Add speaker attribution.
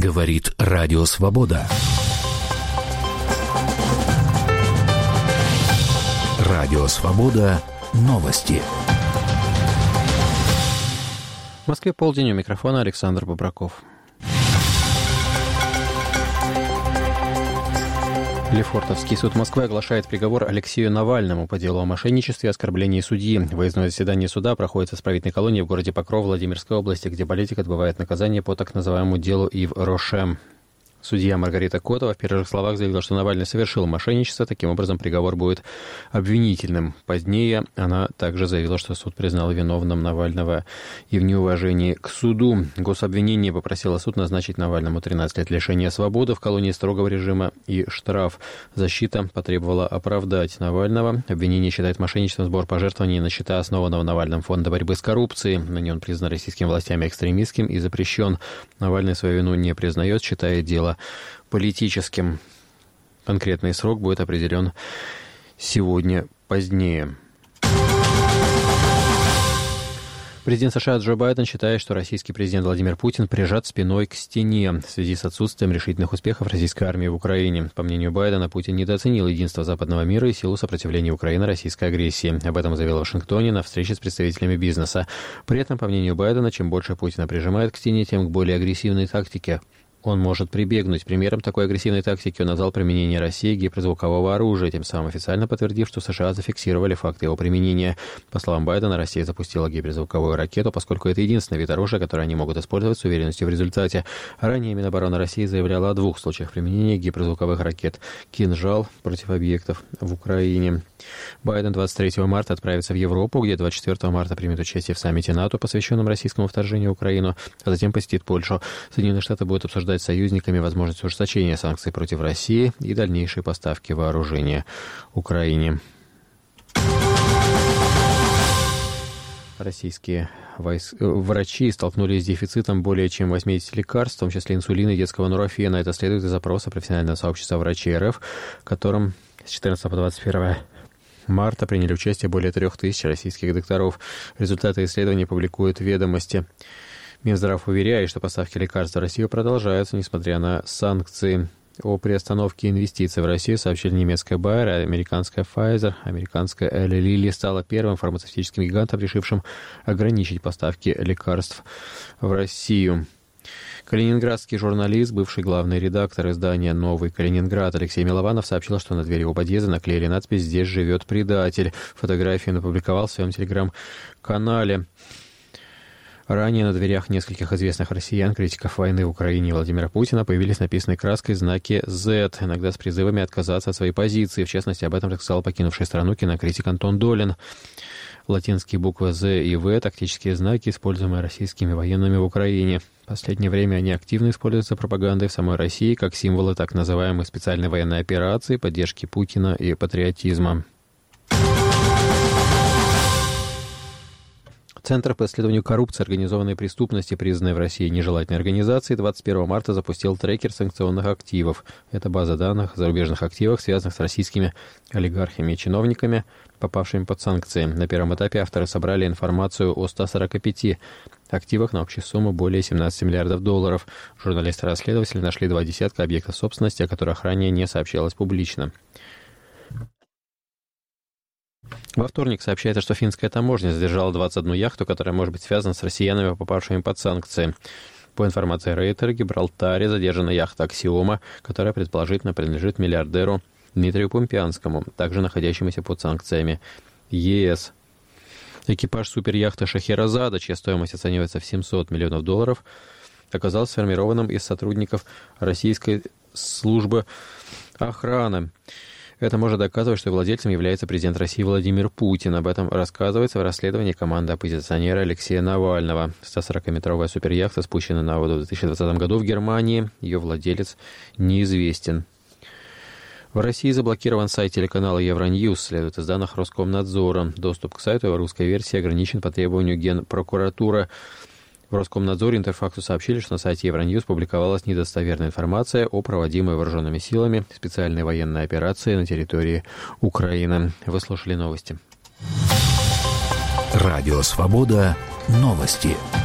Speaker 1: Говорит Радио Свобода. Радио Свобода. Новости.
Speaker 2: В Москве полдень, у микрофона Александр Бобраков. Лефортовский суд Москвы оглашает приговор Алексею Навальному по делу о мошенничестве и оскорблении судьи. Выездное заседание суда проходит в исправительной колонии в городе Покров Владимирской области, где политик отбывает наказание по так называемому делу Ив Роше. Судья Маргарита Котова в первых словах заявила, что Навальный совершил мошенничество, таким образом приговор будет обвинительным. Позднее она также заявила, что суд признал виновным Навального и в неуважении к суду. Гособвинение попросило суд назначить Навальному 13 лет лишения свободы в колонии строгого режима и штраф. Защита потребовала оправдать Навального. Обвинение считает мошенничеством сбор пожертвований на счета основанного Навальным фонда борьбы с коррупцией. На нем признан российскими властями экстремистским и запрещен. Навальный свою вину не признает, считает дело политическим. Конкретный срок будет определен сегодня позднее. Президент США Джо Байден считает, что российский президент Владимир Путин прижат спиной к стене в связи с отсутствием решительных успехов российской армии в Украине. По мнению Байдена, Путин недооценил единство западного мира и силу сопротивления Украины российской агрессии. Об этом заявил в Вашингтоне на встрече с представителями бизнеса. При этом, по мнению Байдена, чем больше Путина прижимает к стене, тем к более агрессивной тактике он может прибегнуть. Примером такой агрессивной тактики он назвал применение России гиперзвукового оружия, тем самым официально подтвердив, что США зафиксировали факты его применения. По словам Байдена, Россия запустила гиперзвуковую ракету, поскольку это единственный вид оружия, который они могут использовать с уверенностью в результате. Ранее Минобороны России заявляла о 2 случаях применения гиперзвуковых ракет «Кинжал» против объектов в Украине. Байден 23 марта отправится в Европу, где 24 марта примет участие в саммите НАТО, посвященном российскому вторжению в Украину, а затем посетит Польшу. Соединенные Штаты будут обсуждать с союзниками возможность ужесточения санкций против России и дальнейшей поставки вооружения Украине. Российские врачи столкнулись с дефицитом более чем 80 лекарств, в том числе инсулина и детского нурофена. Это следует из запроса профессионального сообщества врачей РФ, в котором с 14 по 21 марта приняли участие более 3000 российских докторов. Результаты исследования публикуют «Ведомости». Минздрав уверяет, что поставки лекарств в Россию продолжаются, несмотря на санкции. О приостановке инвестиций в Россию сообщили немецкая Bayer, американская Pfizer, американская Eli Lilly стала первым фармацевтическим гигантом, решившим ограничить поставки лекарств в Россию. Калининградский журналист, бывший главный редактор издания «Новый Калининград» Алексей Милованов сообщил, что на двери его подъезда наклеили надпись «Здесь живет предатель». Фотографию он опубликовал в своем телеграм-канале. Ранее на дверях нескольких известных россиян, критиков войны в Украине и Владимира Путина, появились написанные краской знаки Z, иногда с призывами отказаться от своей позиции. В частности, об этом рассказал покинувший страну кинокритик Антон Долин. Латинские буквы Z и V – тактические знаки, используемые российскими военными в Украине. В последнее время они активно используются пропагандой в самой России как символы так называемой специальной военной операции, поддержки Путина и патриотизма. Центр по исследованию коррупции и организованной преступности, признанный в России нежелательной организацией, 21 марта запустил трекер санкционных активов. Это база данных о зарубежных активах, связанных с российскими олигархами и чиновниками, попавшими под санкции. На первом этапе авторы собрали информацию о 145 активах на общую сумму более 17 миллиардов долларов. Журналисты-расследователи нашли 2 десятка объектов собственности, о которых ранее не сообщалось публично. Во вторник сообщается, что финская таможня задержала 21 яхту, которая может быть связана с россиянами, попавшими под санкции. По информации Рейтера, в Гибралтаре задержана яхта «Аксиома», которая предположительно принадлежит миллиардеру Дмитрию Помпянскому, также находящемуся под санкциями ЕС. Экипаж суперяхты «Шахерезада», чья стоимость оценивается в 700 миллионов долларов, оказался сформированным из сотрудников российской службы охраны. Это может доказывать, что владельцем является президент России Владимир Путин. Об этом рассказывается в расследовании команды оппозиционера Алексея Навального. 140-метровая суперяхта спущена на воду в 2020 году в Германии. Ее владелец неизвестен. В России заблокирован сайт телеканала Евроньюз, следует из данных Роскомнадзора. Доступ к сайту в русской версии ограничен по требованию Генпрокуратуры. В Роскомнадзоре Интерфакту сообщили, что на сайте Евроньюз публиковалась недостоверная информация о проводимой вооруженными силами специальной военной операции на территории Украины. Вы слушали новости.
Speaker 1: Радио Свобода. Новости.